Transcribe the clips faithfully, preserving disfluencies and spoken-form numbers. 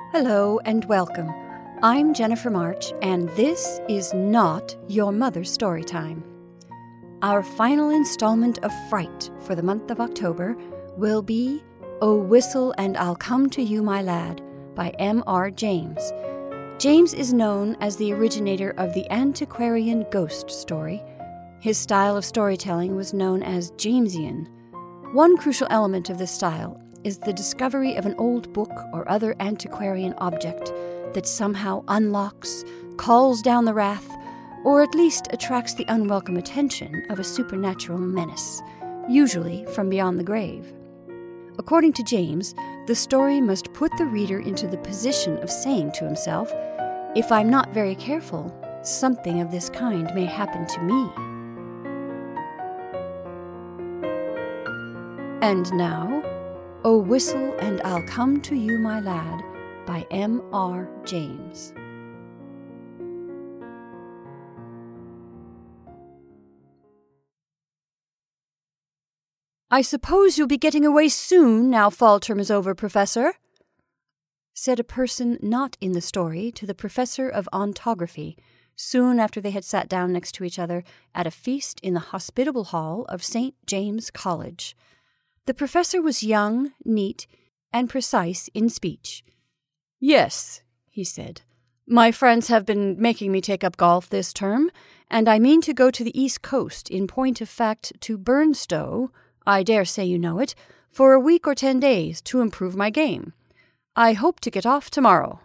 Hello and welcome. I'm Jennifer March, and this is not Your Mother's Storytime. Our final installment of Fright for the month of October will be Oh Whistle and I'll Come to You, My Lad by M R James. James is known as the originator of the antiquarian ghost story. His style of storytelling was known as Jamesian. One crucial element of this style is the discovery of an old book or other antiquarian object that somehow unlocks, calls down the wrath, or at least attracts the unwelcome attention of a supernatural menace, usually from beyond the grave. According to James, the story must put the reader into the position of saying to himself, "If I'm not very careful, something of this kind may happen to me." And now, Oh Whistle and I'll Come to You, My Lad by M R James. "I suppose you'll be getting away soon now fall term is over, Professor," said a person not in the story to the professor of ontography soon after they had sat down next to each other at a feast in the hospitable hall of Saint James College. The professor was young, neat, and precise in speech. "Yes," he said, "my friends have been making me take up golf this term, and I mean to go to the East Coast, in point of fact to Burnstow, I dare say you know it, for a week or ten days to improve my game. I hope to get off tomorrow."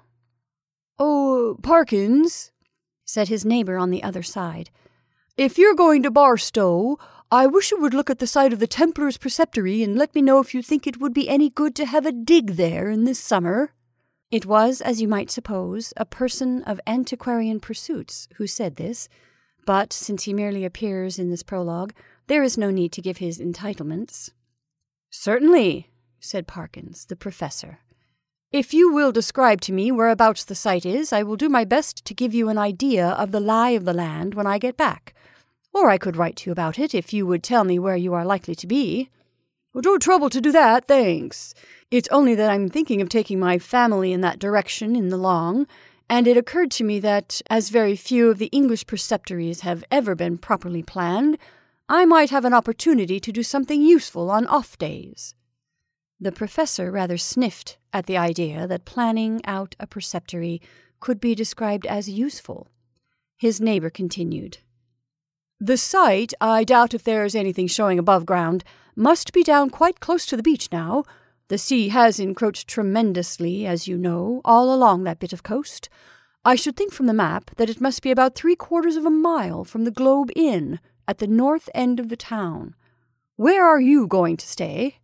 "Oh, Parkins," said his neighbour on the other side, "if you're going to Barstow, I wish you would look at the site of the Templars' Preceptory and let me know if you think it would be any good to have a dig there in this summer." It was, as you might suppose, a person of antiquarian pursuits who said this, but since he merely appears in this prologue, there is no need to give his entitlements. "Certainly," said Parkins, the professor. "If you will describe to me whereabouts the site is, I will do my best to give you an idea of the lie of the land when I get back. Or I could write to you about it if you would tell me where you are likely to be." "Well, don't trouble to do that, thanks. It's only that I'm thinking of taking my family in that direction in the long, and it occurred to me that, as very few of the English preceptories have ever been properly planned, I might have an opportunity to do something useful on off days." The professor rather sniffed at the idea that planning out a preceptory could be described as useful. His neighbour continued. "The site, I doubt if there is anything showing above ground, must be down quite close to the beach now. The sea has encroached tremendously, as you know, all along that bit of coast. I should think from the map that it must be about three quarters of a mile from the Globe Inn at the north end of the town. Where are you going to stay?"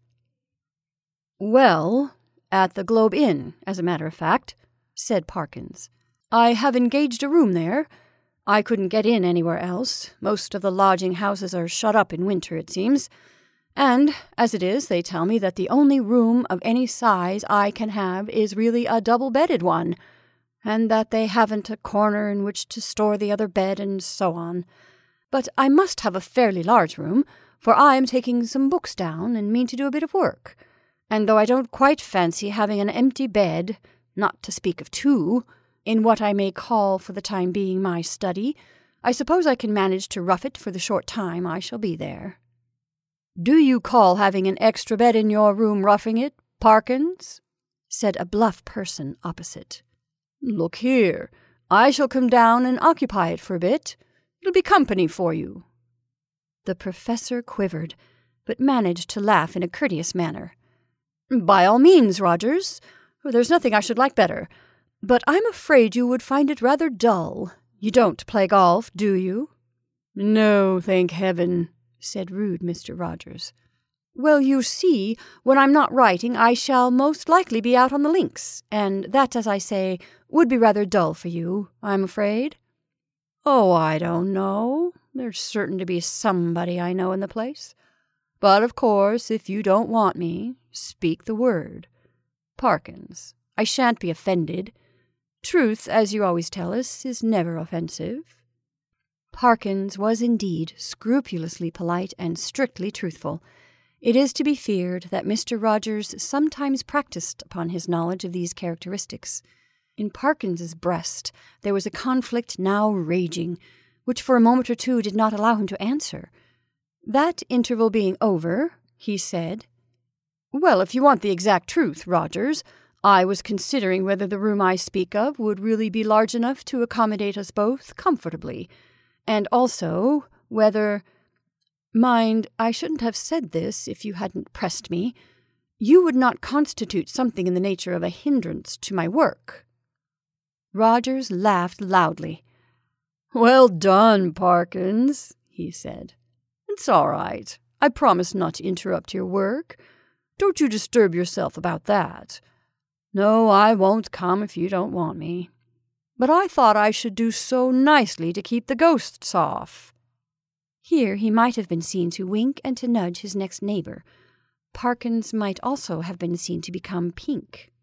"Well, at the Globe Inn, as a matter of fact," said Parkins. "I have engaged a room there. I couldn't get in anywhere else. Most of the lodging houses are shut up in winter, it seems. And, as it is, they tell me that the only room of any size I can have is really a double-bedded one, and that they haven't a corner in which to store the other bed, and so on. But I must have a fairly large room, for I am taking some books down and mean to do a bit of work. And though I don't quite fancy having an empty bed, not to speak of two, in what I may call for the time being my study, I suppose I can manage to rough it for the short time I shall be there." "Do you call having an extra bed in your room roughing it, Parkins?" said a bluff person opposite. "Look here, I shall come down and occupy it for a bit. It'll be company for you." The professor quivered, but managed to laugh in a courteous manner. "By all means, Rogers. There's nothing I should like better. But I'm afraid you would find it rather dull. You don't play golf, do you?" "No, thank heaven," said rude Mister Rogers. "Well, you see, when I'm not writing, I shall most likely be out on the links, and that, as I say, would be rather dull for you, I'm afraid." "Oh, I don't know. There's certain to be somebody I know in the place. But, of course, if you don't want me, speak the word. Parkins, I shan't be offended. Truth, as you always tell us, is never offensive." Parkins was indeed scrupulously polite and strictly truthful. It is to be feared that Mister Rogers sometimes practiced upon his knowledge of these characteristics. In Parkins's breast there was a conflict now raging, which for a moment or two did not allow him to answer. That interval being over, he said, "Well, if you want the exact truth, Rogers, I was considering whether the room I speak of would really be large enough to accommodate us both comfortably, and also whether— Mind, I shouldn't have said this if you hadn't pressed me. You would not constitute something in the nature of a hindrance to my work." Rogers laughed loudly. "Well done, Parkins," he said. "It's all right. I promise not to interrupt your work. Don't you disturb yourself about that. No, I won't come if you don't want me. But I thought I should do so nicely to keep the ghosts off." Here he might have been seen to wink and to nudge his next neighbor. Parkins might also have been seen to become pink.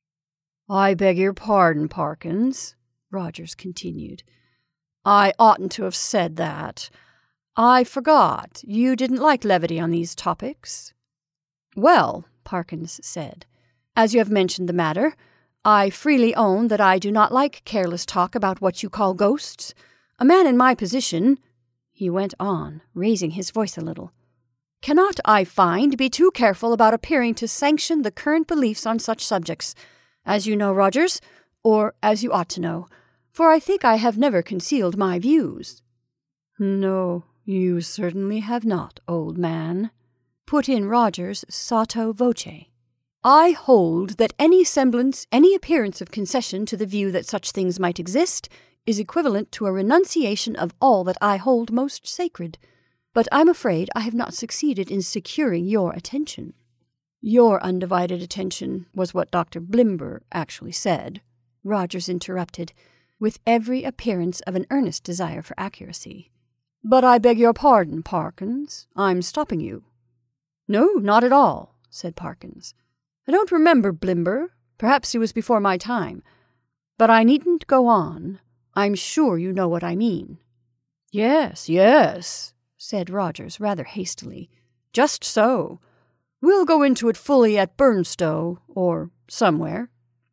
"I beg your pardon, Parkins," Rogers continued. "I oughtn't to have said that. I forgot. You didn't like levity on these topics." "Well," Parkins said, "as you have mentioned the matter, I freely own that I do not like careless talk about what you call ghosts. A man in my position," he went on, raising his voice a little, "cannot, I find, be too careful about appearing to sanction the current beliefs on such subjects, as you know, Rogers, or as you ought to know, for I think I have never concealed my views." "No, you certainly have not, old man," put in Rogers sotto voce. "I hold that any semblance, any appearance of concession to the view that such things might exist is equivalent to a renunciation of all that I hold most sacred. But I'm afraid I have not succeeded in securing your attention." "Your undivided attention was what Doctor Blimber actually said," Rogers interrupted, with every appearance of an earnest desire for accuracy. "But I beg your pardon, Parkins. I'm stopping you." "No, not at all," said Parkins. "I don't remember Blimber. Perhaps he was before my time. But I needn't go on. I'm sure you know what I mean." "Yes, yes," said Rogers rather hastily. "Just so. We'll go into it fully at Burnstow, or somewhere."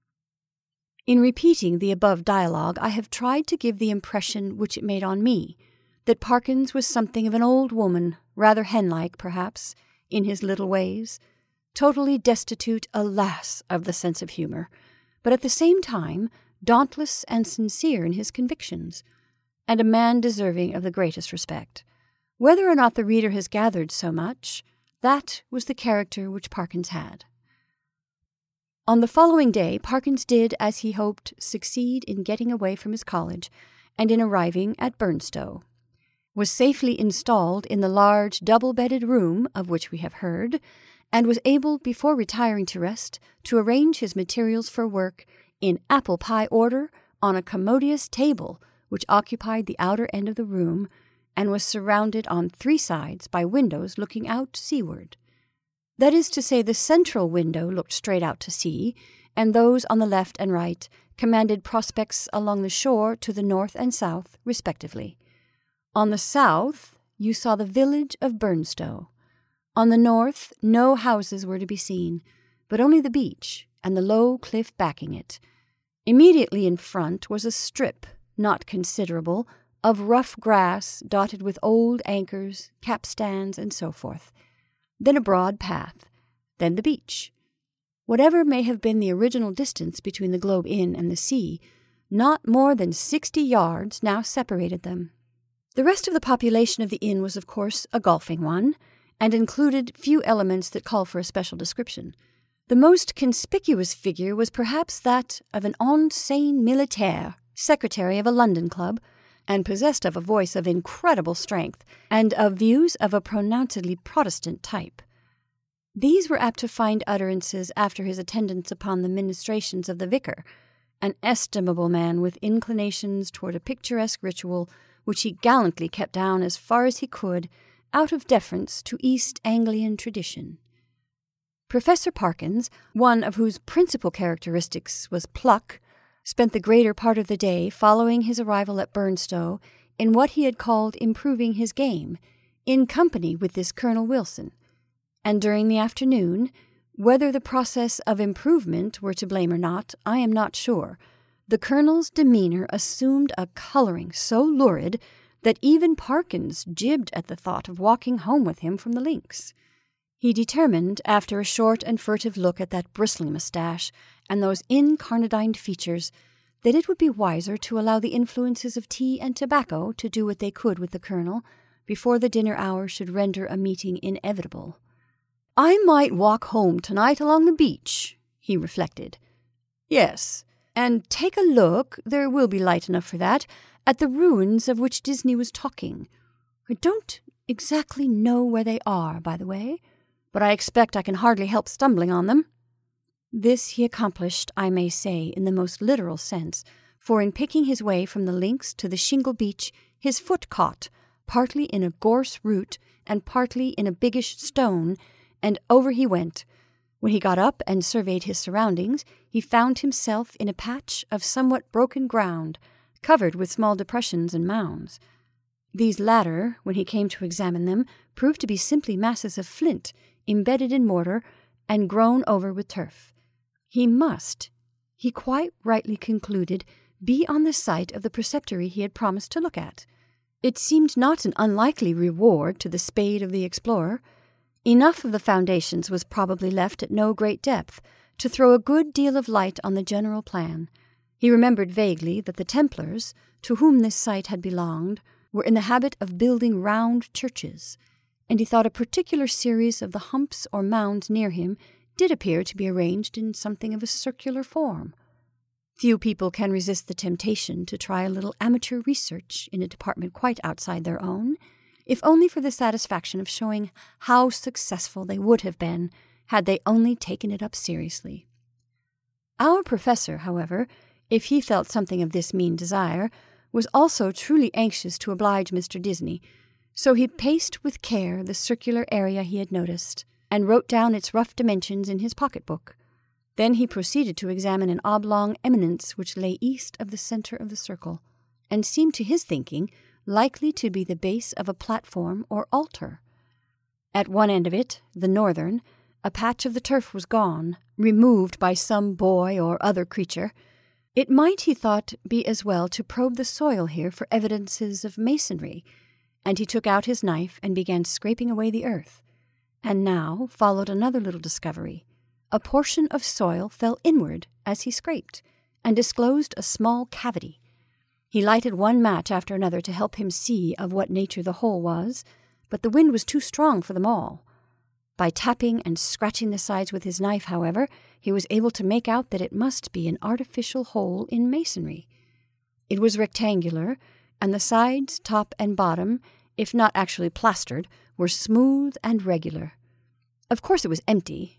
In repeating the above dialogue, I have tried to give the impression which it made on me, that Parkins was something of an old woman, rather hen-like, perhaps, in his little ways, totally destitute, alas, of the sense of humour, but at the same time dauntless and sincere in his convictions, and a man deserving of the greatest respect. Whether or not the reader has gathered so much, that was the character which Parkins had. On the following day, Parkins did, as he hoped, succeed in getting away from his college, and in arriving at Burnstow, was safely installed in the large double-bedded room of which we have heard, and was able, before retiring to rest, to arrange his materials for work in apple-pie order on a commodious table which occupied the outer end of the room and was surrounded on three sides by windows looking out seaward. That is to say, the central window looked straight out to sea, and those on the left and right commanded prospects along the shore to the north and south, respectively. On the south, you saw the village of Burnstow. On the north, no houses were to be seen, but only the beach and the low cliff backing it. Immediately in front was a strip, not considerable, of rough grass dotted with old anchors, capstans, and so forth. Then a broad path, then the beach. Whatever may have been the original distance between the Globe Inn and the sea, not more than sixty yards now separated them. The rest of the population of the inn was, of course, a golfing one, and included few elements that call for a special description. The most conspicuous figure was perhaps that of an ancien militaire, secretary of a London club, and possessed of a voice of incredible strength, and of views of a pronouncedly Protestant type. These were apt to find utterances after his attendance upon the ministrations of the vicar, an estimable man with inclinations toward a picturesque ritual which he gallantly kept down as far as he could, out of deference to East Anglian tradition. Professor Parkins, one of whose principal characteristics was pluck, spent the greater part of the day following his arrival at Burnstow in what he had called improving his game, in company with this Colonel Wilson. And during the afternoon, whether the process of improvement were to blame or not, I am not sure, the Colonel's demeanour assumed a colouring so lurid that even Parkins jibbed at the thought of walking home with him from the links. He determined, after a short and furtive look at that bristling moustache and those incarnadined features, that it would be wiser to allow the influences of tea and tobacco to do what they could with the Colonel before the dinner hour should render a meeting inevitable. "I might walk home tonight along the beach," he reflected. "Yes, and take a look, there will be light enough for that, at the ruins of which Disney was talking. I don't exactly know where they are, by the way, but I expect I can hardly help stumbling on them." This he accomplished, I may say, in the most literal sense, for in picking his way from the links to the shingle beach, his foot caught, partly in a gorse root and partly in a biggish stone, and over he went. When he got up and surveyed his surroundings, he found himself in a patch of somewhat broken ground, covered with small depressions and mounds. These latter, when he came to examine them, proved to be simply masses of flint, embedded in mortar, and grown over with turf. He must, he quite rightly concluded, be on the site of the preceptory he had promised to look at. It seemed not an unlikely reward to the spade of the explorer. Enough of the foundations was probably left at no great depth to throw a good deal of light on the general plan. He remembered vaguely that the Templars, to whom this site had belonged, were in the habit of building round churches, and he thought a particular series of the humps or mounds near him did appear to be arranged in something of a circular form. Few people can resist the temptation to try a little amateur research in a department quite outside their own, if only for the satisfaction of showing how successful they would have been had they only taken it up seriously. Our professor, however, if he felt something of this mean desire, was also truly anxious to oblige Mister Disney, so he paced with care the circular area he had noticed, and wrote down its rough dimensions in his pocket-book. Then he proceeded to examine an oblong eminence which lay east of the centre of the circle, and seemed to his thinking likely to be the base of a platform or altar. At one end of it, the northern, a patch of the turf was gone, removed by some boy or other creature. It might, he thought, be as well to probe the soil here for evidences of masonry, and he took out his knife and began scraping away the earth. And now followed another little discovery. A portion of soil fell inward as he scraped, and disclosed a small cavity. He lighted one match after another to help him see of what nature the hole was, but the wind was too strong for them all. By tapping and scratching the sides with his knife, however, he was able to make out that it must be an artificial hole in masonry. It was rectangular, and the sides, top and bottom, if not actually plastered, were smooth and regular. Of course it was empty.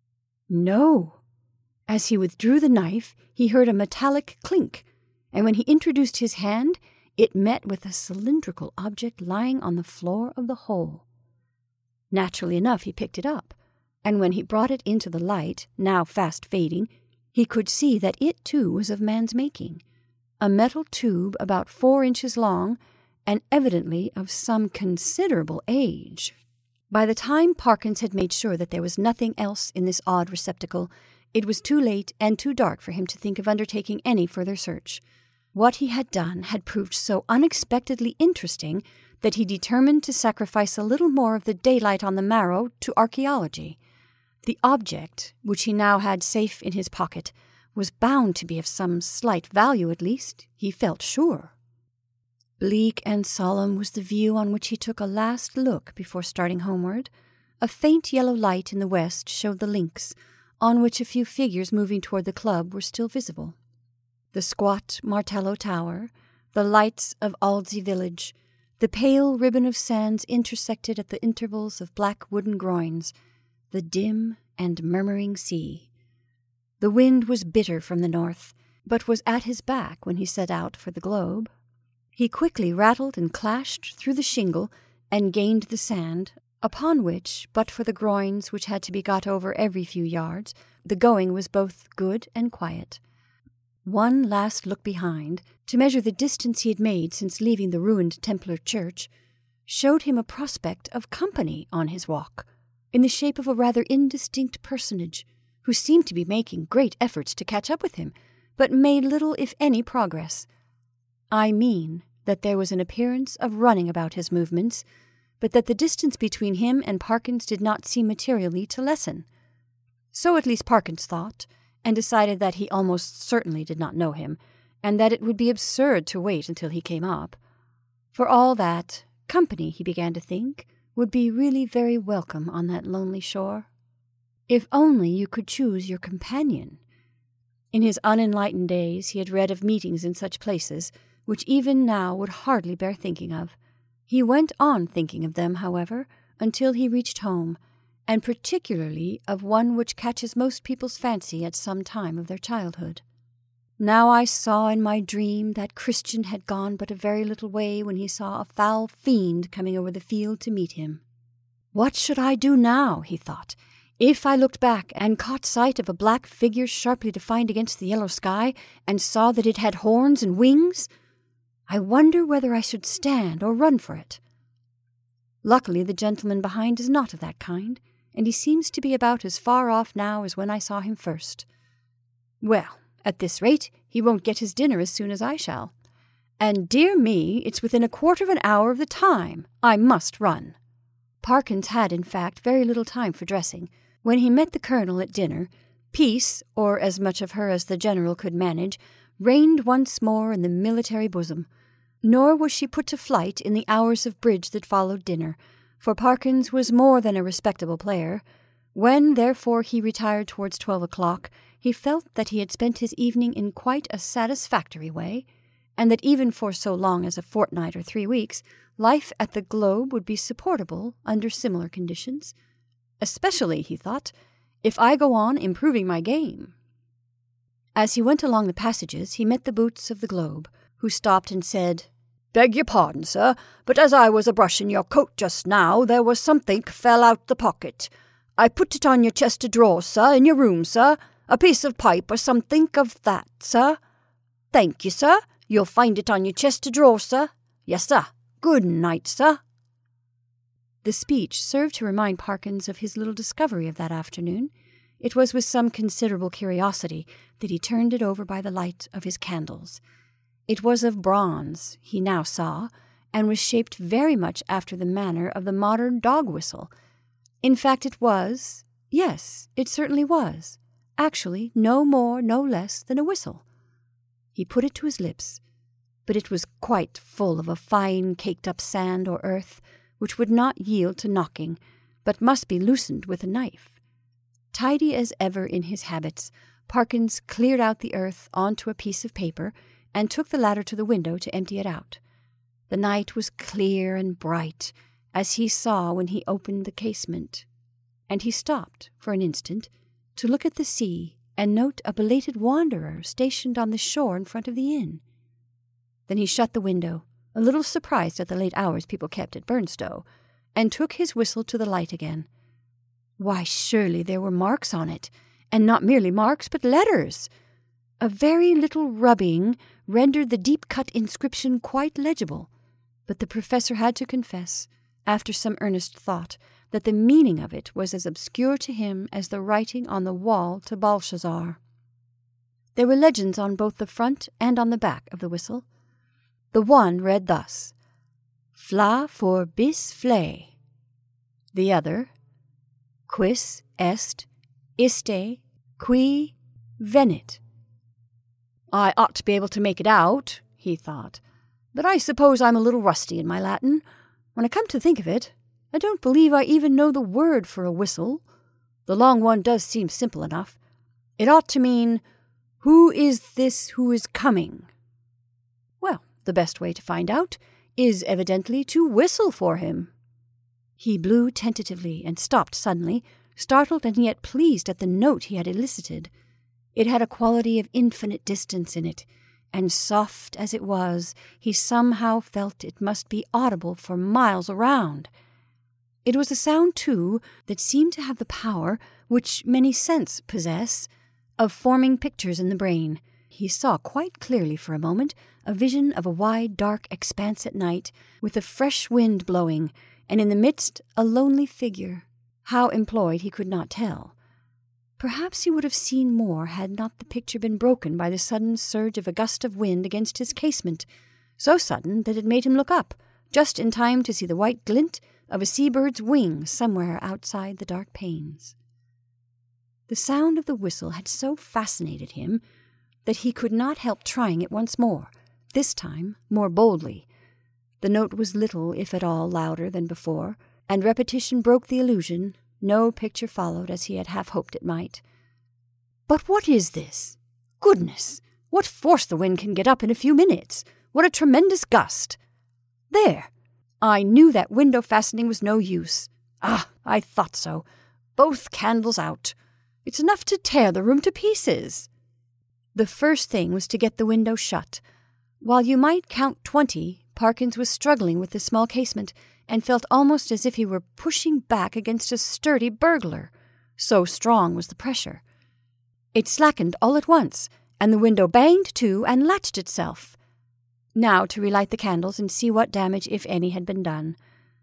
No! As he withdrew the knife, he heard a metallic clink, and when he introduced his hand, it met with a cylindrical object lying on the floor of the hole. Naturally enough, he picked it up, and when he brought it into the light, now fast fading, he could see that it too was of man's making, a metal tube about four inches long, and evidently of some considerable age. By the time Parkins had made sure that there was nothing else in this odd receptacle, it was too late and too dark for him to think of undertaking any further search. What he had done had proved so unexpectedly interesting that he determined to sacrifice a little more of the daylight on the morrow to archaeology. The object, which he now had safe in his pocket, was bound to be of some slight value at least, he felt sure. Bleak and solemn was the view on which he took a last look before starting homeward. A faint yellow light in the west showed the links, on which a few figures moving toward the club were still visible. The squat Martello Tower, the lights of Aldsey village, the pale ribbon of sands intersected at the intervals of black wooden groins, the dim and murmuring sea. The wind was bitter from the north, but was at his back when he set out for the globe. He quickly rattled and clashed through the shingle and gained the sand, upon which, but for the groins which had to be got over every few yards, the going was both good and quiet. One last look behind, to measure the distance he had made since leaving the ruined Templar church, showed him a prospect of company on his walk, in the shape of a rather indistinct personage, who seemed to be making great efforts to catch up with him, but made little, if any, progress. I mean that there was an appearance of running about his movements, but that the distance between him and Parkins did not seem materially to lessen. So at least Parkins thought, and decided that he almost certainly did not know him, and that it would be absurd to wait until he came up. For all that, company, he began to think, would be really very welcome on that lonely shore. If only you could choose your companion. In his unenlightened days he had read of meetings in such places, which even now would hardly bear thinking of. He went on thinking of them, however, until he reached home, and particularly of one which catches most people's fancy at some time of their childhood. Now I saw in my dream that Christian had gone but a very little way when he saw a foul fiend coming over the field to meet him. What should I do now, he thought, if I looked back and caught sight of a black figure sharply defined against the yellow sky, and saw that it had horns and wings? I wonder whether I should stand or run for it. Luckily the gentleman behind is not of that kind, and he seems to be about as far off now as when I saw him first. Well, at this rate, he won't get his dinner as soon as I shall. And dear me, it's within a quarter of an hour of the time. I must run. Parkins had, in fact, very little time for dressing. When he met the colonel at dinner, peace, or as much of her as the general could manage, reigned once more in the military bosom. Nor was she put to flight in the hours of bridge that followed dinner, for Parkins was more than a respectable player. When, therefore, he retired towards twelve o'clock, he felt that he had spent his evening in quite a satisfactory way, and that even for so long as a fortnight or three weeks, life at the Globe would be supportable under similar conditions. Especially, he thought, if I go on improving my game. As he went along the passages, he met the boots of the Globe, who stopped and said, "Beg your pardon, sir, but as I was a-brushing your coat just now, there was somethink fell out the pocket. I put it on your chest of drawers, sir, in your room, sir. A piece of pipe or somethink of that, sir. Thank you, sir. You'll find it on your chest of drawers, sir. Yes, sir. Good night, sir." The speech served to remind Parkins of his little discovery of that afternoon. It was with some considerable curiosity that he turned it over by the light of his candles. It was of bronze, he now saw, and was shaped very much after the manner of the modern dog whistle. In fact, it was, yes, it certainly was, actually no more, no less than a whistle. He put it to his lips, but it was quite full of a fine caked-up sand or earth, which would not yield to knocking, but must be loosened with a knife. Tidy as ever in his habits, Parkins cleared out the earth onto a piece of paper and took the ladder to the window to empty it out. The night was clear and bright, as he saw when he opened the casement, and he stopped for an instant to look at the sea and note a belated wanderer stationed on the shore in front of the inn. Then he shut the window, a little surprised at the late hours people kept at Burnstow, and took his whistle to the light again. Why, surely there were marks on it, and not merely marks, but letters. A very little rubbing rendered the deep-cut inscription quite legible, but the professor had to confess, after some earnest thought, that the meaning of it was as obscure to him as the writing on the wall to Belshazzar. There were legends on both the front and on the back of the whistle. The one read thus, "Fla for bis fle." The other, "Quis est iste qui venit." I ought to be able to make it out, he thought, but I suppose I'm a little rusty in my Latin. When I come to think of it, I don't believe I even know the word for a whistle. The long one does seem simple enough. It ought to mean, "Who is this who is coming?" Well, the best way to find out is evidently to whistle for him. He blew tentatively and stopped suddenly, startled and yet pleased at the note he had elicited. It had a quality of infinite distance in it, and soft as it was, he somehow felt it must be audible for miles around. It was a sound, too, that seemed to have the power, which many scents possess, of forming pictures in the brain. He saw quite clearly for a moment a vision of a wide, dark expanse at night, with a fresh wind blowing, and in the midst a lonely figure. How employed he could not tell. Perhaps he would have seen more had not the picture been broken by the sudden surge of a gust of wind against his casement, so sudden that it made him look up, just in time to see the white glint of a sea-bird's wing somewhere outside the dark panes. The sound of the whistle had so fascinated him that he could not help trying it once more, this time more boldly. The note was little, if at all, louder than before, and repetition broke the illusion. No picture followed as he had half hoped it might. But what is this? Goodness! What force the wind can get up in a few minutes! What a tremendous gust! There! I knew that window fastening was no use. Ah, I thought so. Both candles out. It's enough to tear the room to pieces. The first thing was to get the window shut. While you might count twenty, Parkins was struggling with the small casement, and felt almost as if he were pushing back against a sturdy burglar. So strong was the pressure. It slackened all at once, and the window banged to and latched itself. Now to relight the candles and see what damage, if any, had been done.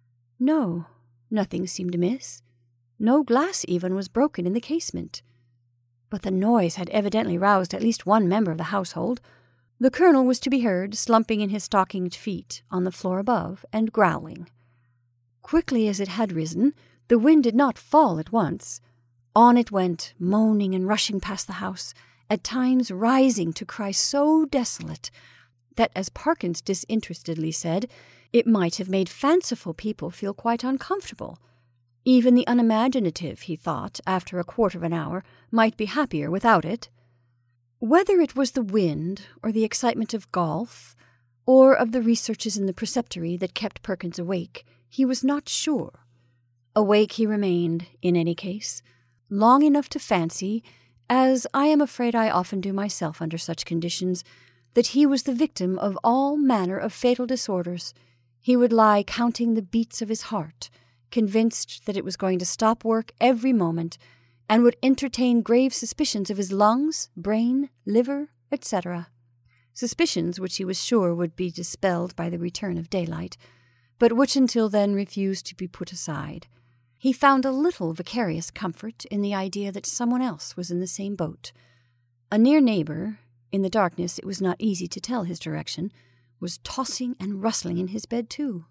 No, nothing seemed amiss. No glass even was broken in the casement. But the noise had evidently roused at least one member of the household. The Colonel was to be heard, slumping in his stockinged feet on the floor above, and growling. Quickly as it had risen, the wind did not fall at once. On it went, moaning and rushing past the house, at times rising to cry so desolate that, as Parkins disinterestedly said, it might have made fanciful people feel quite uncomfortable. Even the unimaginative, he thought, after a quarter of an hour, might be happier without it. Whether it was the wind, or the excitement of golf, or of the researches in the preceptory that kept Perkins awake, he was not sure. Awake he remained, in any case, long enough to fancy, as I am afraid I often do myself under such conditions, that he was the victim of all manner of fatal disorders. He would lie counting the beats of his heart, convinced that it was going to stop work every moment, and would entertain grave suspicions of his lungs, brain, liver, et cetera. Suspicions which he was sure would be dispelled by the return of daylight, but which until then refused to be put aside. He found a little vicarious comfort in the idea that someone else was in the same boat. A near neighbor, in the darkness it was not easy to tell his direction, was tossing and rustling in his bed too.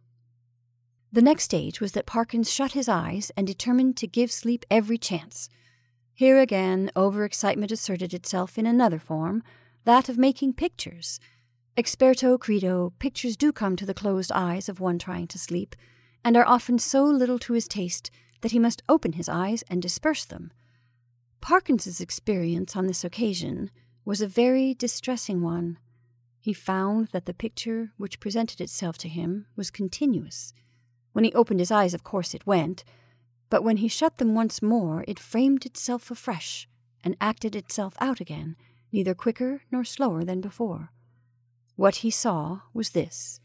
The next stage was that Parkins shut his eyes and determined to give sleep every chance. Here again over-excitement asserted itself in another form, that of making pictures. Experto credo, pictures do come to the closed eyes of one trying to sleep, and are often so little to his taste that he must open his eyes and disperse them. Parkins's experience on this occasion was a very distressing one. He found that the picture which presented itself to him was continuous. When he opened his eyes, of course, it went, but when he shut them once more, it framed itself afresh and acted itself out again, neither quicker nor slower than before. What he saw was this.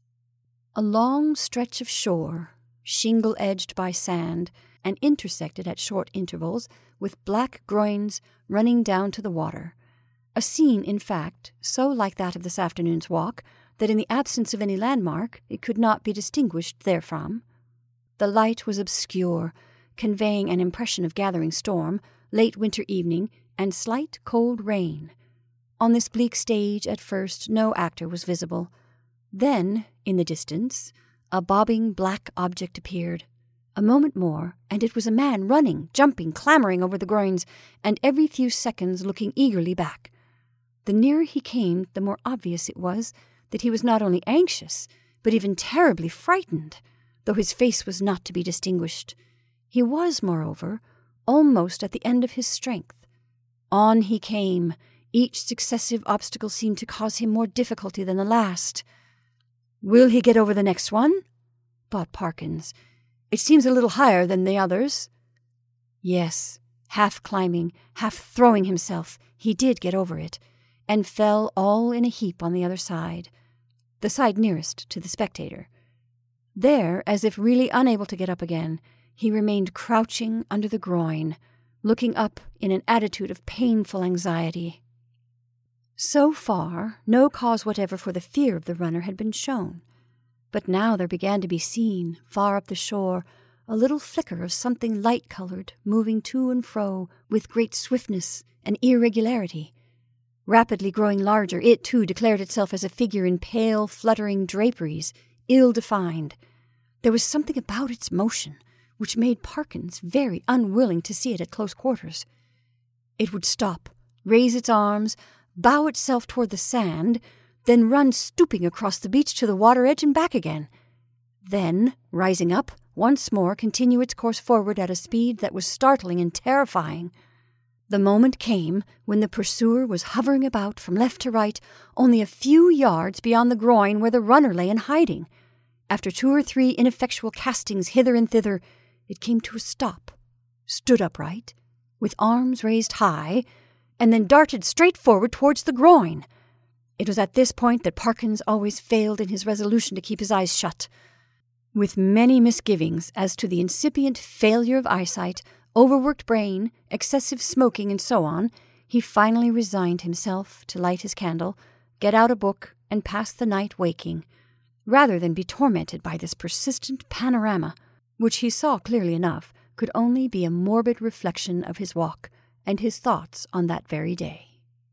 A long stretch of shore, shingle-edged by sand, and intersected at short intervals with black groins running down to the water. A scene, in fact, so like that of this afternoon's walk, that in the absence of any landmark it could not be distinguished therefrom. The light was obscure, conveying an impression of gathering storm, late winter evening, and slight cold rain. On this bleak stage, at first, no actor was visible. Then, in the distance, a bobbing black object appeared. A moment more, and it was a man running, jumping, clambering over the groins, and every few seconds looking eagerly back. The nearer he came, the more obvious it was that he was not only anxious, but even terribly frightened, though his face was not to be distinguished. He was, moreover, almost at the end of his strength. On he came. Each successive obstacle seemed to cause him more difficulty than the last. "Will he get over the next one?" thought Parkins. "It seems a little higher than the others." Yes, half climbing, half throwing himself, he did get over it, and fell all in a heap on the other side, the side nearest to the spectator. There, as if really unable to get up again, he remained crouching under the groin, looking up in an attitude of painful anxiety. So far, no cause whatever for the fear of the runner had been shown, but now there began to be seen, far up the shore, a little flicker of something light-colored, moving to and fro with great swiftness and irregularity. Rapidly growing larger, it, too, declared itself as a figure in pale, fluttering draperies, ill-defined. There was something about its motion which made Parkins very unwilling to see it at close quarters. It would stop, raise its arms, bow itself toward the sand, then run stooping across the beach to the water edge and back again. Then, rising up, once more continue its course forward at a speed that was startling and terrifying. The moment came when the pursuer was hovering about from left to right, only a few yards beyond the groin where the runner lay in hiding. After two or three ineffectual castings hither and thither, it came to a stop, stood upright, with arms raised high, and then darted straight forward towards the groin. It was at this point that Parkins always failed in his resolution to keep his eyes shut. With many misgivings as to the incipient failure of eyesight, overworked brain, excessive smoking, and so on, he finally resigned himself to light his candle, get out a book, and pass the night waking, rather than be tormented by this persistent panorama, which he saw clearly enough could only be a morbid reflection of his walk and his thoughts on that very day.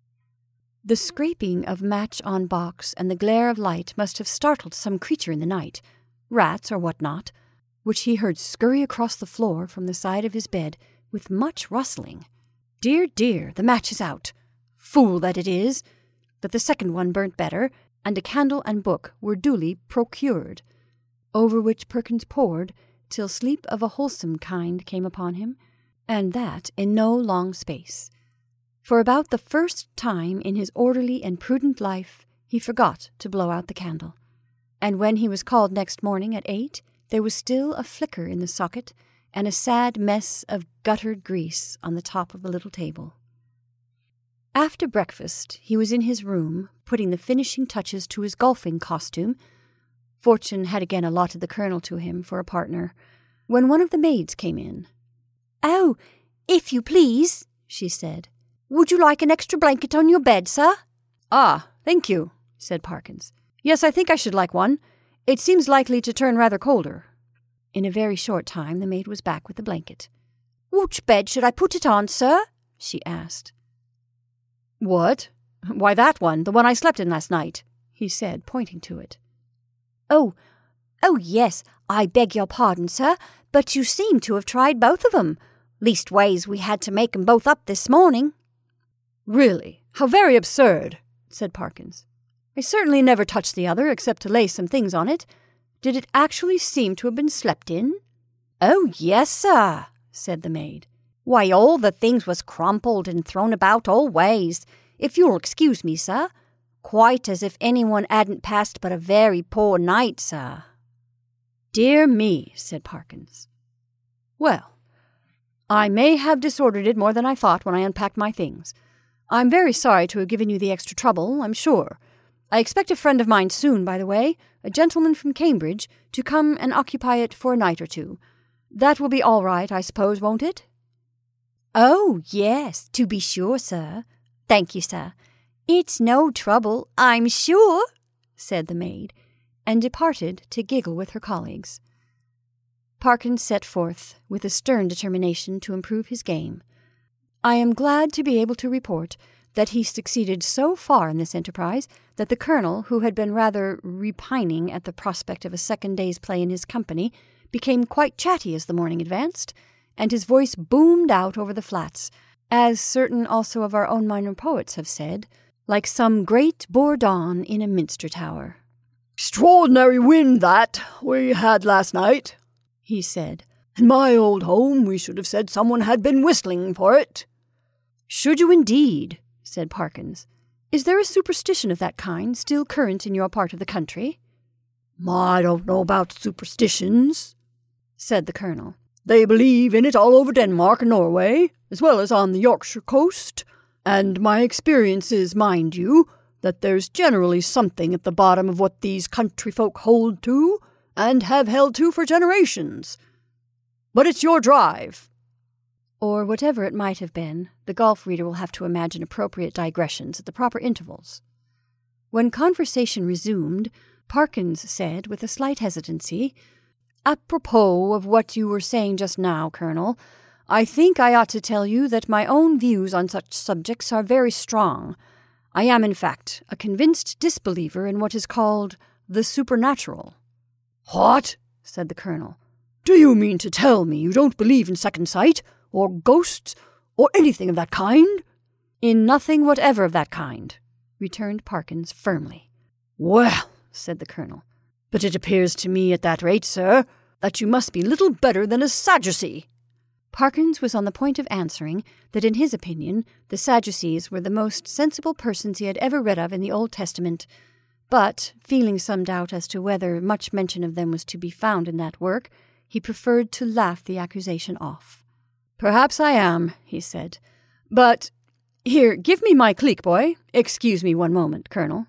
The scraping of match on box and the glare of light must have startled some creature in the night, rats or what not, which he heard scurry across the floor from the side of his bed with much rustling. Dear, dear, the match is out. Fool that it is! But the second one burnt better, and a candle and book were duly procured, over which Perkins pored till sleep of a wholesome kind came upon him, and that in no long space. For about the first time in his orderly and prudent life he forgot to blow out the candle, and when he was called next morning at eight, there was still a flicker in the socket and a sad mess of guttered grease on the top of the little table. After breakfast, he was in his room, putting the finishing touches to his golfing costume. Fortune had again allotted the Colonel to him for a partner, when one of the maids came in. "Oh, if you please," she said. "Would you like an extra blanket on your bed, sir?" "Ah, thank you," said Parkins. "Yes, I think I should like one. It seems likely to turn rather colder." In a very short time the maid was back with the blanket. "Which bed should I put it on, sir?" she asked. "What? Why, that one, the one I slept in last night," he said, pointing to it. Oh, oh yes, I beg your pardon, sir, but you seem to have tried both of 'em. Leastways, we had to make 'em both up this morning." "Really? How very absurd," said Parkins. "I certainly never touched the other except to lay some things on it. Did it actually seem to have been slept in?" "Oh, yes, sir," said the maid. "Why, all the things was crumpled and thrown about all ways, if you'll excuse me, sir. Quite as if anyone hadn't passed but a very poor night, sir." "Dear me," said Parkins. "Well, I may have disordered it more than I thought when I unpacked my things. I'm very sorry to have given you the extra trouble, I'm sure. I expect a friend of mine soon, by the way, a gentleman from Cambridge, to come and occupy it for a night or two. That will be all right, I suppose, won't it?" "Oh, yes, to be sure, sir. Thank you, sir. It's no trouble, I'm sure," said the maid, and departed to giggle with her colleagues. Parkins set forth with a stern determination to improve his game. I am glad to be able to report that he succeeded so far in this enterprise that the Colonel, who had been rather repining at the prospect of a second day's play in his company, became quite chatty as the morning advanced, and his voice boomed out over the flats, as certain also of our own minor poets have said, like some great bourdon in a minster tower. "Extraordinary wind, that, we had last night," he said. "In my old home we should have said someone had been whistling for it." "Should you indeed?" said Parkins. "Is there a superstition of that kind still current in your part of the country?" "I don't know about superstitions," said the Colonel. "They believe in it all over Denmark and Norway, as well as on the Yorkshire coast, and my experience is, mind you, that there's generally something at the bottom of what these country folk hold to, and have held to for generations. But it's your drive." Or whatever it might have been, the golf reader will have to imagine appropriate digressions at the proper intervals. When conversation resumed, Parkins said, with a slight hesitancy, Apropos of what you were saying just now, Colonel, I think I ought to tell you that my own views on such subjects are very strong. I am, in fact, a convinced disbeliever in what is called the supernatural." "What?" said the Colonel. "Do you mean to tell me you don't believe in second sight, or ghosts, or anything of that kind?" "In nothing whatever of that kind," returned Parkins firmly. "Well," said the Colonel, "but it appears to me at that rate, sir, that you must be little better than a Sadducee." Parkins was on the point of answering that in his opinion the Sadducees were the most sensible persons he had ever read of in the Old Testament, but, feeling some doubt as to whether much mention of them was to be found in that work, he preferred to laugh the accusation off. "Perhaps I am," he said, "but— Here, give me my clique, boy. Excuse me one moment, Colonel."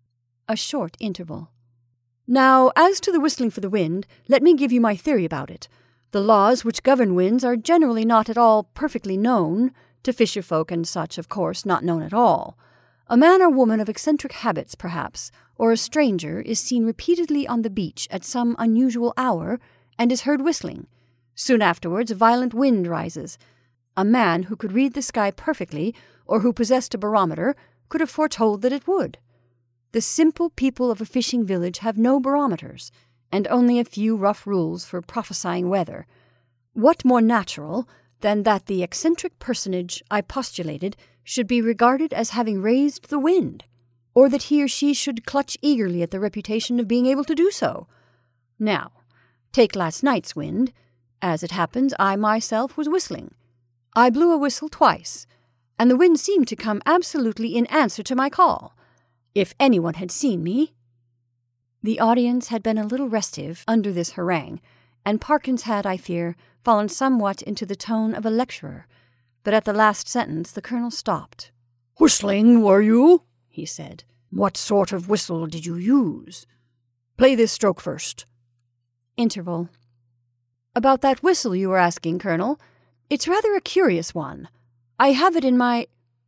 A short interval. "Now, as to the whistling for the wind, let me give you my theory about it. The laws which govern winds are generally not at all perfectly known, to fisher-folk and such, of course, not known at all. A man or woman of eccentric habits, perhaps, or a stranger, is seen repeatedly on the beach at some unusual hour, and is heard whistling. Soon afterwards a violent wind rises. A man who could read the sky perfectly, or who possessed a barometer, could have foretold that it would. The simple people of a fishing village have no barometers, and only a few rough rules for prophesying weather. What more natural than that the eccentric personage I postulated should be regarded as having raised the wind, or that he or she should clutch eagerly at the reputation of being able to do so? Now, take last night's wind. As it happens, I myself was whistling. I blew a whistle twice, and the wind seemed to come absolutely in answer to my call. If anyone had seen me— The audience had been a little restive under this harangue, and Parkins had, I fear, fallen somewhat into the tone of a lecturer, but at the last sentence the Colonel stopped. "Whistling, were you?" he said. "What sort of whistle did you use? Play this stroke first." Interval. "About that whistle you were asking, Colonel. It's rather a curious one. I have it in my—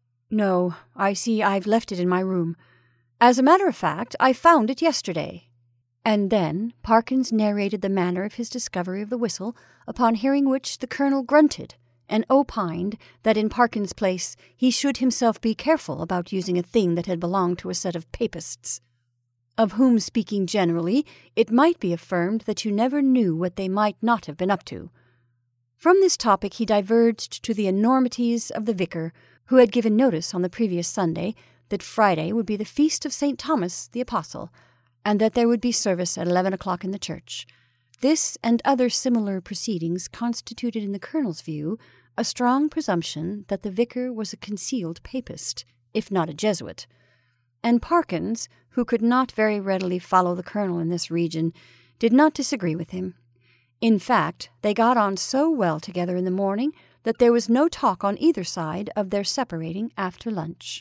No, I see I've left it in my room. As a matter of fact, I found it yesterday." And then Parkins narrated the manner of his discovery of the whistle, upon hearing which the Colonel grunted, and opined that in Parkins' place he should himself be careful about using a thing that had belonged to a set of papists, of whom, speaking generally, it might be affirmed that you never knew what they might not have been up to. From this topic he diverged to the enormities of the vicar, who had given notice on the previous Sunday that Friday would be the feast of Saint Thomas the Apostle, and that there would be service at eleven o'clock in the church. This and other similar proceedings constituted in the Colonel's view a strong presumption that the vicar was a concealed papist, if not a Jesuit. And Parkins, who could not very readily follow the Colonel in this region, did not disagree with him. In fact, they got on so well together in the morning that there was no talk on either side of their separating after lunch.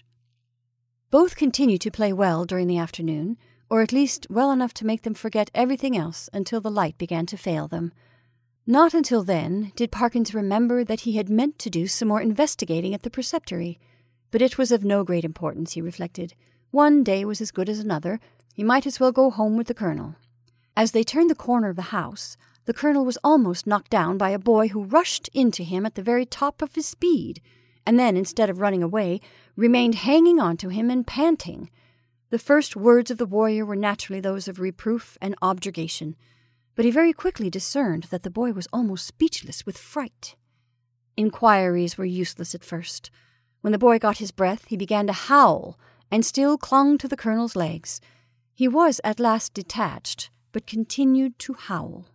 Both continued to play well during the afternoon, or at least well enough to make them forget everything else until the light began to fail them. Not until then did Parkins remember that he had meant to do some more investigating at the preceptory, but it was of no great importance, he reflected. One day was as good as another. He might as well go home with the Colonel. As they turned the corner of the house, the Colonel was almost knocked down by a boy who rushed into him at the very top of his speed, and then, instead of running away, remained hanging on to him and panting. The first words of the warrior were naturally those of reproof and objurgation, but he very quickly discerned that the boy was almost speechless with fright. Inquiries were useless at first. When the boy got his breath, he began to howl, and still clung to the Colonel's legs. He was at last detached, but continued to howl.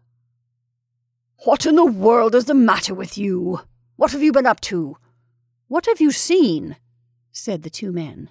"What in the world is the matter with you? What have you been up to? What have you seen?" said the two men.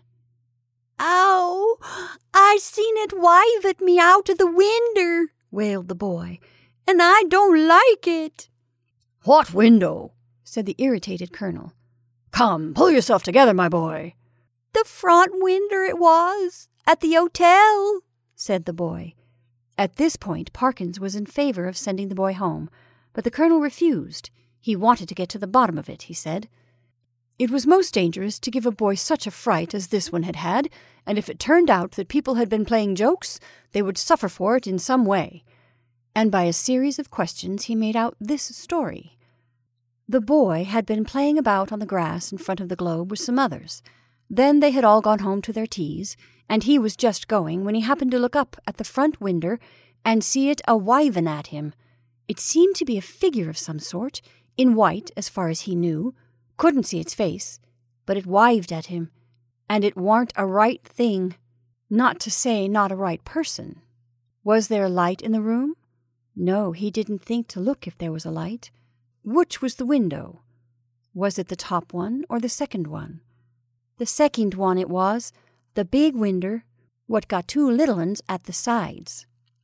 "Ow! I seen it wave at me out of the winder," wailed the boy, "and I don't like it." "What window?" said the irritated Colonel. "Come, pull yourself together, my boy." "The front winder it was, at the hotel," said the boy. At this point Parkins was in favor of sending the boy home, but the Colonel refused. He wanted to get to the bottom of it, he said. It was most dangerous to give a boy such a fright as this one had had, and if it turned out that people had been playing jokes, they would suffer for it in some way. and by a series of questions he made out this story. The boy had been playing about on the grass in front of the globe with some others. Then they had all gone home to their teas, and he was just going when he happened to look up at the front window and see it a-wivin' at him. It seemed to be a figure of some sort, in white as far as he knew, couldn't see its face, but it wived at him, and it warn't a right thing, not to say not a right person. Was there a light in the room? No, he didn't think to look if there was a light. Which was the window? Was it the top one or the second one? The second one it was, the big winder, what got two little uns at the sides.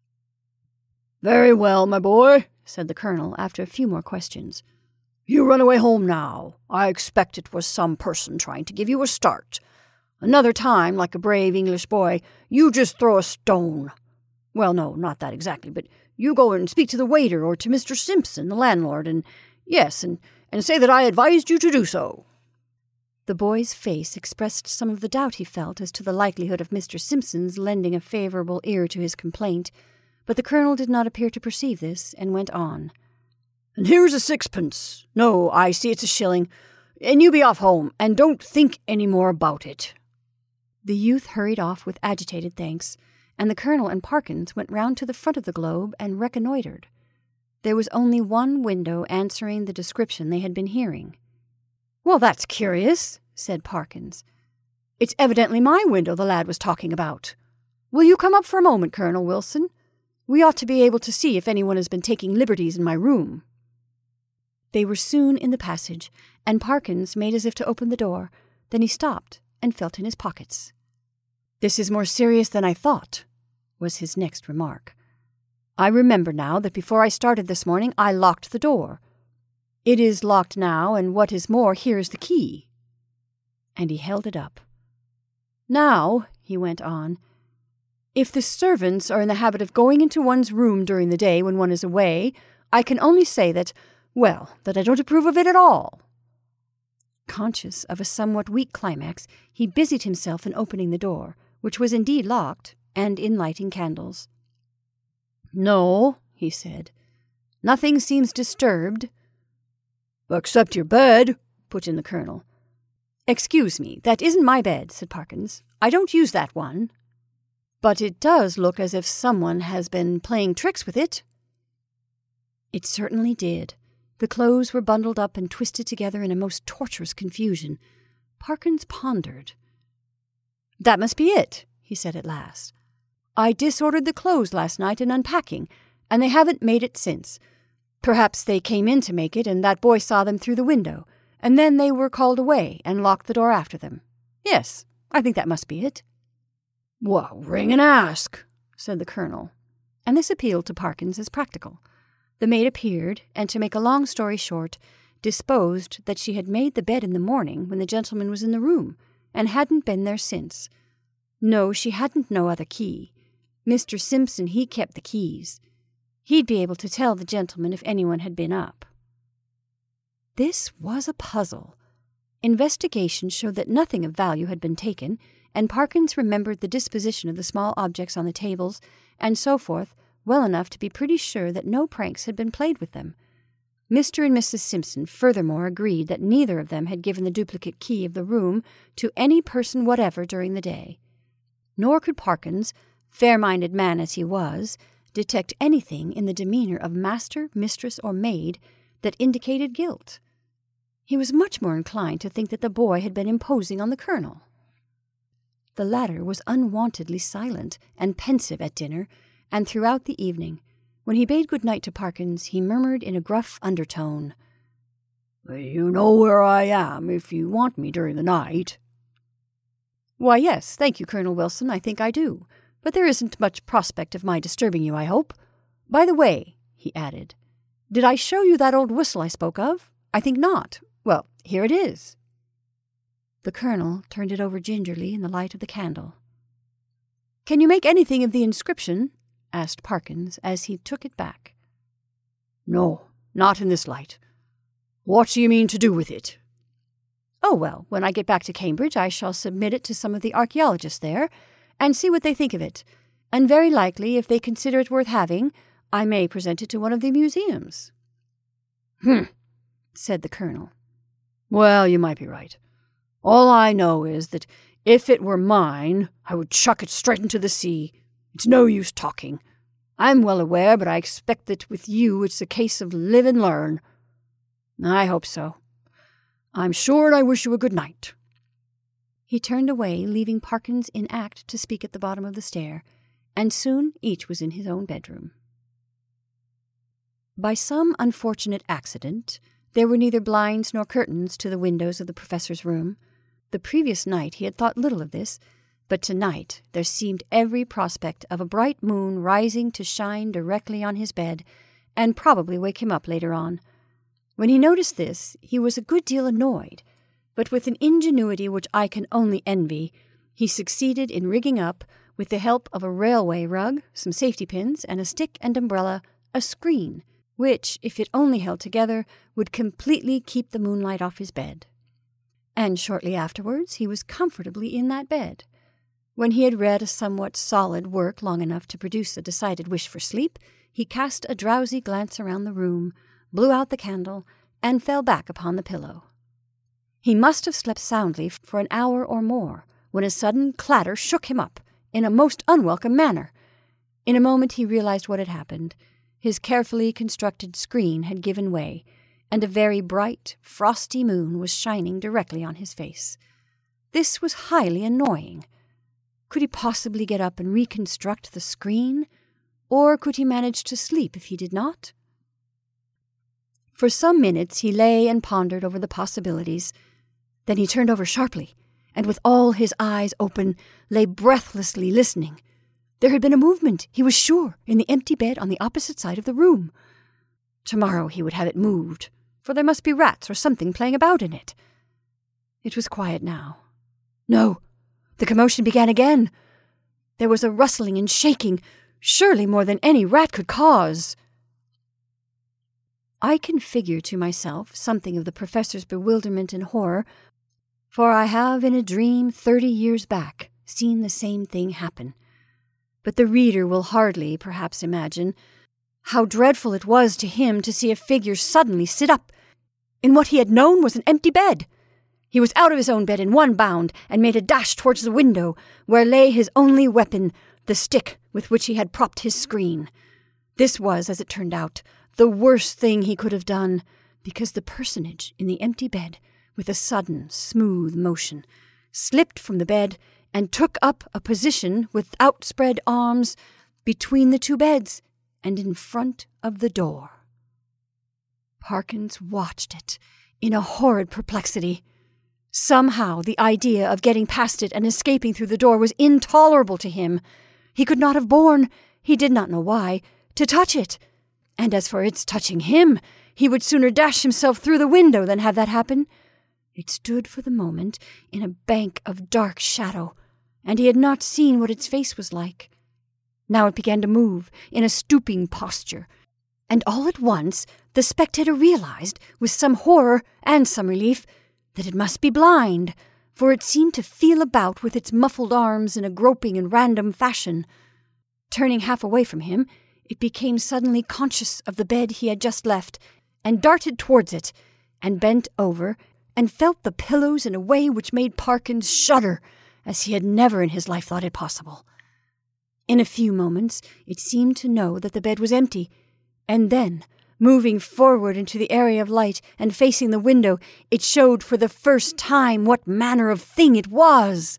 Very well, my boy, said the colonel after a few more questions. You run away home now. I expect it was some person trying to give you a start. Another time, like a brave English boy, you just throw a stone. Well, no, not that exactly, but you go and speak to the waiter or to Mister Simpson, the landlord, and yes, and, and say that I advised you to do so. The boy's face expressed some of the doubt he felt as to the likelihood of Mister Simpson's lending a favourable ear to his complaint, but the colonel did not appear to perceive this, and went on. And here's a sixpence. No, I see it's a shilling. And you be off home, and don't think any more about it. The youth hurried off with agitated thanks, and the colonel and Parkins went round to the front of the globe and reconnoitred. There was only one window answering the description they had been hearing. Well, that's curious, said Parkins. It's evidently my window the lad was talking about. Will you come up for a moment, Colonel Wilson? We ought to be able to see if anyone has been taking liberties in my room. They were soon in the passage, and Parkins made as if to open the door. Then he stopped and felt in his pockets. This is more serious than I thought, was his next remark. I remember now that before I started this morning I locked the door. It is locked now, and what is more, here is the key. And he held it up. Now, he went on, if the servants are in the habit of going into one's room during the day when one is away, I can only say that, well, that I don't approve of it at all. Conscious of a somewhat weak climax, he busied himself in opening the door, which was indeed locked, and in lighting candles. No, he said, nothing seems disturbed. Except your bed, put in the colonel. Excuse me, that isn't my bed, said Parkins. I don't use that one. But it does look as if someone has been playing tricks with it. It certainly did. The clothes were bundled up and twisted together in a most torturous confusion. Parkins pondered. That must be it, he said at last. I disordered the clothes last night in unpacking, and they haven't made it since. Perhaps they came in to make it, and that boy saw them through the window, and then they were called away and locked the door after them. Yes, I think that must be it. Well, ring and ask, said the colonel, and this appealed to Parkins as practical. The maid appeared, and to make a long story short, disposed that she had made the bed in the morning when the gentleman was in the room, and hadn't been there since. No, she hadn't no other key. Mister Simpson, he kept the keys. He'd be able to tell the gentleman if anyone had been up. This was a puzzle. Investigation showed that nothing of value had been taken, and Parkins remembered the disposition of the small objects on the tables, and so forth, well enough to be pretty sure that no pranks had been played with them. Mister and Missus Simpson furthermore agreed that neither of them had given the duplicate key of the room to any person whatever during the day. Nor could Parkins, fair-minded man as he was, detect anything in the demeanour of master, mistress, or maid that indicated guilt. He was much more inclined to think that the boy had been imposing on the colonel. The latter was unwontedly silent and pensive at dinner, and throughout the evening. When he bade good night to Parkins, he murmured in a gruff undertone, "You know where I am if you want me during the night." "Why, yes, thank you, Colonel Wilson, I think I do. But there isn't much prospect of my disturbing you, I hope. By the way," he added, "did I show you that old whistle I spoke of? I think not. Well, here it is." The colonel turned it over gingerly in the light of the candle. "Can you make anything of the inscription?" asked Parkins as he took it back. "No, not in this light. What do you mean to do with it?" "Oh, well, when I get back to Cambridge I shall submit it to some of the archaeologists there, and see what they think of it, and very likely, if they consider it worth having, I may present it to one of the museums." "Hmm," said the colonel. "Well, you might be right. All I know is that if it were mine, I would chuck it straight into the sea. It's no use talking. I'm well aware, but I expect that with you it's a case of live and learn." "I hope so. I'm sure and I wish you a good night." He turned away, leaving Parkins in act to speak at the bottom of the stair, and soon each was in his own bedroom. By some unfortunate accident, there were neither blinds nor curtains to the windows of the professor's room. The previous night he had thought little of this, but tonight there seemed every prospect of a bright moon rising to shine directly on his bed, and probably wake him up later on. When he noticed this, he was a good deal annoyed, but with an ingenuity which I can only envy, he succeeded in rigging up, with the help of a railway rug, some safety pins, and a stick and umbrella, a screen, which, if it only held together, would completely keep the moonlight off his bed. And shortly afterwards he was comfortably in that bed. When he had read a somewhat solid work long enough to produce a decided wish for sleep, he cast a drowsy glance around the room, blew out the candle, and fell back upon the pillow. He must have slept soundly for an hour or more, when a sudden clatter shook him up, in a most unwelcome manner. In a moment he realized what had happened. His carefully constructed screen had given way, and a very bright, frosty moon was shining directly on his face. This was highly annoying. Could he possibly get up and reconstruct the screen, or could he manage to sleep if he did not? For some minutes he lay and pondered over the possibilities. Then he turned over sharply, and with all his eyes open, lay breathlessly listening. There had been a movement, he was sure, in the empty bed on the opposite side of the room. Tomorrow he would have it moved, for there must be rats or something playing about in it. It was quiet now. No, the commotion began again. There was a rustling and shaking, surely more than any rat could cause. I can figure to myself something of the professor's bewilderment and horror, for I have in a dream thirty years back seen the same thing happen. But the reader will hardly, perhaps, imagine how dreadful it was to him to see a figure suddenly sit up in what he had known was an empty bed. He was out of his own bed in one bound and made a dash towards the window, where lay his only weapon, the stick with which he had propped his screen. This was, as it turned out, the worst thing he could have done, because the personage in the empty bed, with a sudden, smooth motion, slipped from the bed and took up a position with outspread arms between the two beds and in front of the door. Parkins watched it in a horrid perplexity. Somehow the idea of getting past it and escaping through the door was intolerable to him. He could not have borne, he did not know why, to touch it. And as for its touching him, he would sooner dash himself through the window than have that happen. It stood for the moment in a bank of dark shadow, and he had not seen what its face was like. Now it began to move in a stooping posture, and all at once the spectator realized, with some horror and some relief, that it must be blind, for it seemed to feel about with its muffled arms in a groping and random fashion. Turning half away from him, it became suddenly conscious of the bed he had just left, and darted towards it, and bent over, and felt the pillows in a way which made Parkins shudder, as he had never in his life thought it possible. In a few moments it seemed to know that the bed was empty, and then, moving forward into the area of light and facing the window, it showed for the first time what manner of thing it was.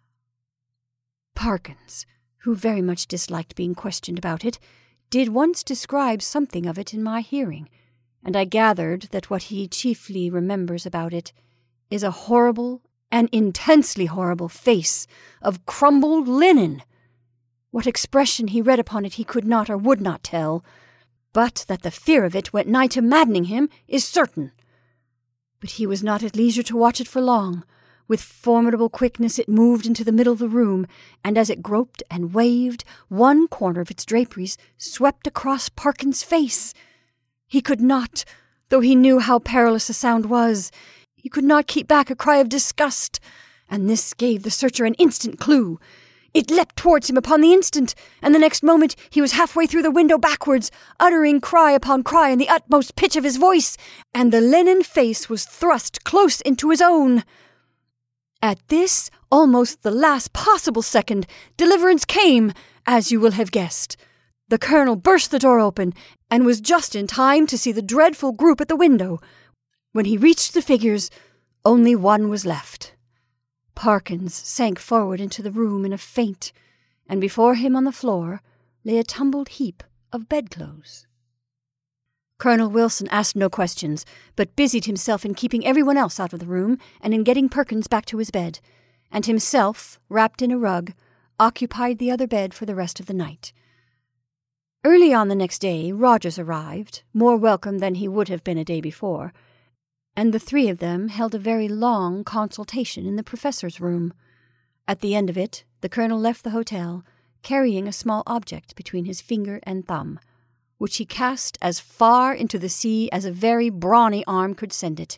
Parkins, who very much disliked being questioned about it, did once describe something of it in my hearing, and I gathered that what he chiefly remembers about it is a horrible, an intensely horrible face of crumbled linen. What expression he read upon it he could not or would not tell, but that the fear of it went nigh to maddening him is certain. But he was not at leisure to watch it for long. With formidable quickness it moved into the middle of the room, and as it groped and waved, one corner of its draperies swept across Parkins' face. He could not, though he knew how perilous the sound was, he could not keep back a cry of disgust, and this gave the searcher an instant clue. It leapt towards him upon the instant, and the next moment he was halfway through the window backwards, uttering cry upon cry in the utmost pitch of his voice, and the linen face was thrust close into his own. At this, almost the last possible second, deliverance came, as you will have guessed. The Colonel burst the door open, and was just in time to see the dreadful group at the window. When he reached the figures, only one was left. Parkins sank forward into the room in a faint, and before him on the floor lay a tumbled heap of bedclothes. Colonel Wilson asked no questions, but busied himself in keeping everyone else out of the room and in getting Perkins back to his bed, and himself, wrapped in a rug, occupied the other bed for the rest of the night. Early on the next day, Rogers arrived, more welcome than he would have been a day before, and the three of them held a very long consultation in the professor's room. At the end of it, the colonel left the hotel, carrying a small object between his finger and thumb, which he cast as far into the sea as a very brawny arm could send it.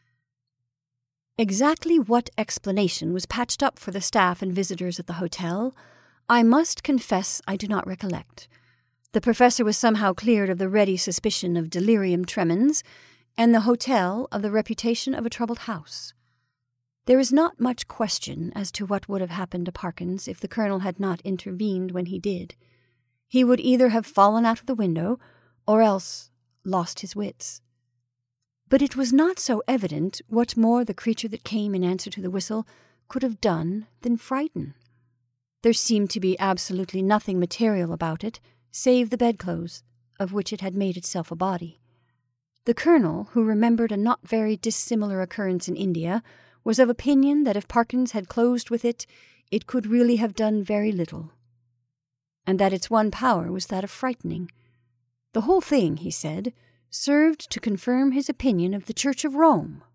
Exactly what explanation was patched up for the staff and visitors at the hotel, I must confess I do not recollect. The professor was somehow cleared of the ready suspicion of delirium tremens, and the hotel of the reputation of a troubled house. There is not much question as to what would have happened to Parkins if the colonel had not intervened when he did. He would either have fallen out of the window, or else lost his wits. But it was not so evident what more the creature that came in answer to the whistle could have done than frighten. There seemed to be absolutely nothing material about it, save the bedclothes, of which it had made itself a body. The colonel, who remembered a not very dissimilar occurrence in India, was of opinion that if Parkins had closed with it, it could really have done very little, and that its one power was that of frightening. The whole thing, he said, served to confirm his opinion of the Church of Rome.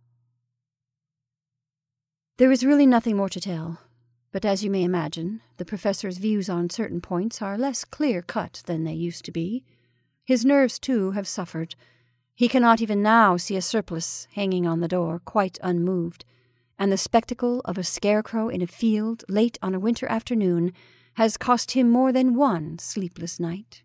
There is really nothing more to tell, but as you may imagine, the professor's views on certain points are less clear-cut than they used to be. His nerves, too, have suffered. He cannot even now see a surplice hanging on the door, quite unmoved, and the spectacle of a scarecrow in a field late on a winter afternoon has cost him more than one sleepless night.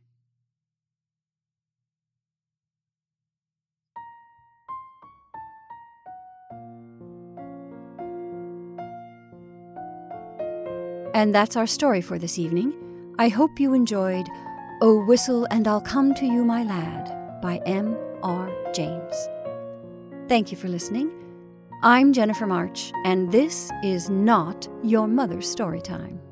And that's our story for this evening. I hope you enjoyed "Oh, Whistle and I'll Come to You, My Lad" by M. R. James. Thank you for listening. I'm Jennifer March, and this is not your mother's story time.